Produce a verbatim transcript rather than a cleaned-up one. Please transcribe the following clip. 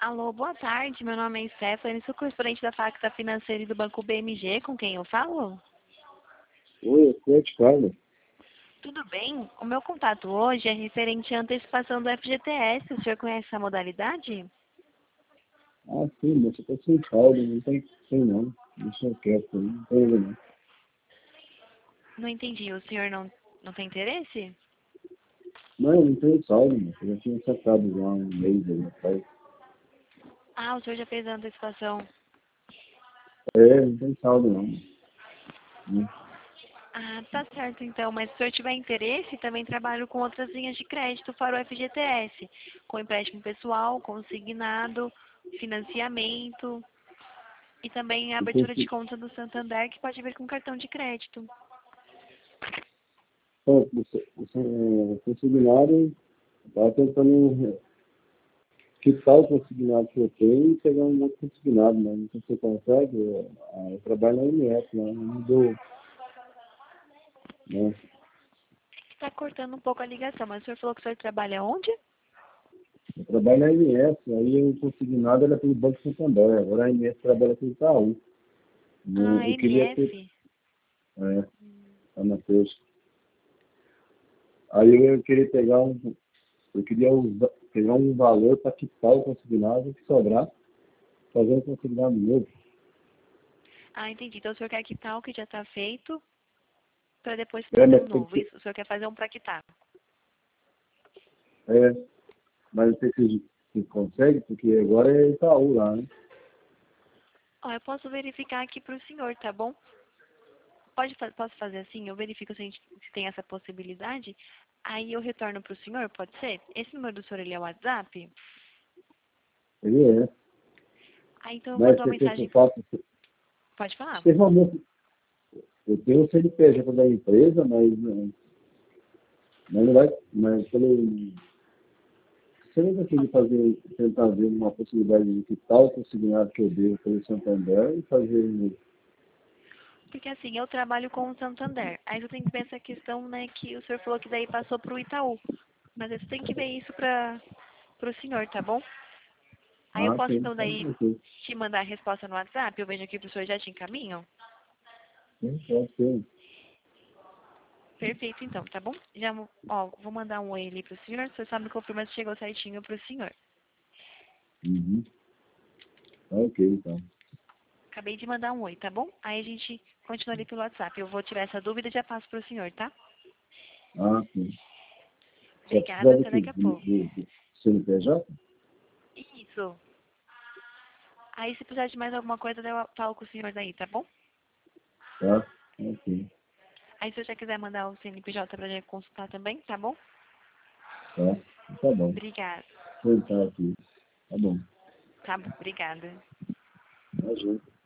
Alô, boa tarde. Meu nome é Stephanie, sou correspondente da Facta Financeira e do Banco B M G. Com quem eu falo? Oi, aqui é de Carlos. Tudo bem? O meu contato hoje é referente à antecipação do F G T S. O senhor conhece essa modalidade? Ah, sim, mas eu tô sem saldo, não tem, tem não. Deixa quieto, não tem nada não. Não entendi. O senhor não, não tem interesse? Não, não tem saldo, mas eu já tinha sacado já um mês aí atrás. Ah, o senhor já fez a antecipação. É, não tem saldo não. Né? Ah, tá certo então. Mas se o senhor tiver interesse, também trabalho com outras linhas de crédito para o F G T S. Com empréstimo pessoal, consignado, financiamento e também a E abertura de consi- conta do Santander, que pode vir com cartão de crédito. Pô, você, você, é, consignado, eu tava tentando é, quitar o consignado que eu tenho e pegar um outro consignado, mas não sei se você consegue. Eu, ah, eu trabalho na M F, né? Não dou, né? Está cortando um pouco a ligação, mas o senhor falou que o senhor trabalha onde? Eu trabalho na M F, aí o consignado era pelo Banco Santander, agora a M F trabalha pelo Itaú. Né? Ah, Eu queria ter. M F. É, tá na sexta. Aí eu queria pegar um. Eu queria usar, pegar um valor para quitar o consignado que sobrar, fazer um consignado novo. Ah, entendi. Então o senhor quer quitar o que já está feito para depois É, fazer um mas tem novo. que. Isso, o senhor quer fazer um para quitar. É, mas não sei se, se consegue, porque agora é Itaú lá, né? Ó, eu posso verificar aqui para o senhor, tá bom? Pode, fa- posso fazer assim? Eu verifico se, a gente, se tem essa possibilidade. Aí eu retorno para o senhor, pode ser? Esse número do senhor, ele é o WhatsApp? Ele é. Ah, então eu Mas mando uma você quer que eu mensagem. faça. Pode falar? Você realmente. Eu tenho o C N P J da empresa, mas, não- mas não vai. Mas pelo. Se eu não conseguir fazer, tentar ver uma possibilidade de quitar o consignado que eu devo pelo Santander e fazer um. Porque assim, eu trabalho com o Santander. Aí eu tenho que ver essa questão, né, que o senhor falou que daí passou para o Itaú. Mas eu tenho que ver isso para o senhor, tá bom? Aí eu Ah, posso sim, então pode daí ser. te mandar a resposta no WhatsApp. Eu vejo aqui pro senhor já te encaminho. Sim, pode ser. Perfeito, então, tá bom? Já, ó, vou mandar um oi ali pro senhor. O senhor só me confirma se chegou certinho pro senhor. Uhum. Ok, então. Acabei de mandar um oi, tá bom? Aí a gente continua ali pelo WhatsApp. Eu vou tirar essa dúvida e já passo pro senhor, tá? Ah, sim. Só Obrigada, precisava até aqui daqui a do, pouco. do, do C N P J? Isso. Aí se precisar de mais alguma coisa, eu falo com o senhor daí, tá bom? Tá? Ok. Aí se você quiser mandar o C N P J pra gente consultar também, tá bom? Tá? Tá bom. Obrigada. Vou entrar aqui. Tá bom. Tá bom, obrigada. Imagina.